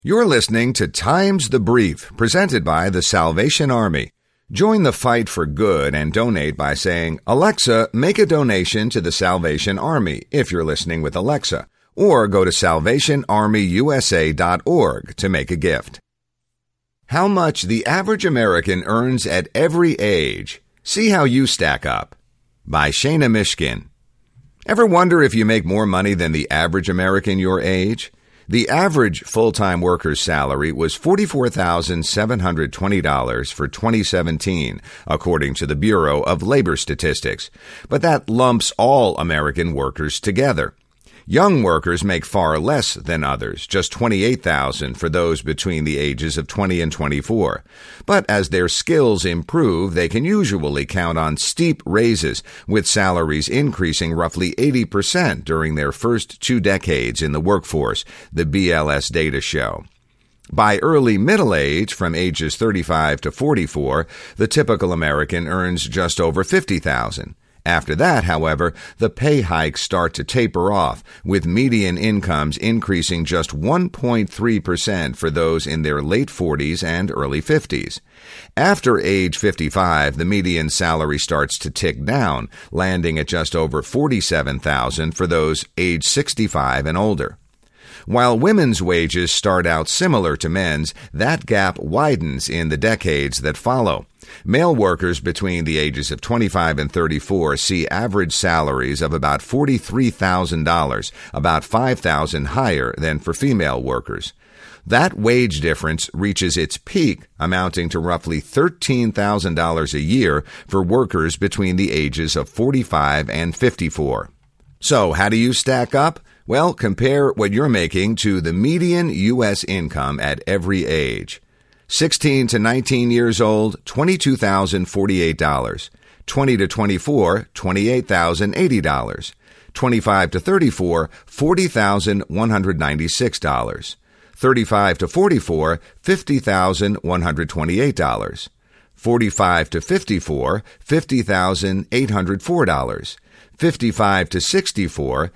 You're listening to Times the Brief, presented by the Salvation Army. Join the fight for good and donate by saying, "Alexa, make a donation to the Salvation Army," if you're listening with Alexa, or go to salvationarmyusa.org to make a gift. How much the average American earns at every age. See how you stack up. By Shana Mishkin. Ever wonder if you make more money than the average American your age? The average full-time worker's salary was $44,720 for 2017, according to the Bureau of Labor Statistics. But that lumps all American workers together. Young workers make far less than others, just $28,000 for those between the ages of 20 and 24. But as their skills improve, they can usually count on steep raises, with salaries increasing roughly 80% during their first 2 decades in the workforce, the BLS data show. By early middle age, from ages 35 to 44, the typical American earns just over $50,000. After that, however, the pay hikes start to taper off, with median incomes increasing just 1.3% for those in their late 40s and early 50s. After age 55, the median salary starts to tick down, landing at just over $47,000 for those age 65 and older. While women's wages start out similar to men's, that gap widens in the decades that follow. Male workers between the ages of 25 and 34 see average salaries of about $43,000, about $5,000 higher than for female workers. That wage difference reaches its peak, amounting to roughly $13,000 a year for workers between the ages of 45 and 54. So, how do you stack up? Well, compare what you're making to the median U.S. income at every age. 16 to 19 years old, $22,048. 20 to 24, $28,080. 25 to 34, $40,196. 35 to 44, $50,128. 45 to 54, $50,804. 55 to 64,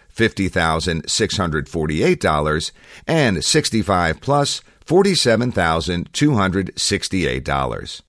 $50,648, and 65 plus, $47,268.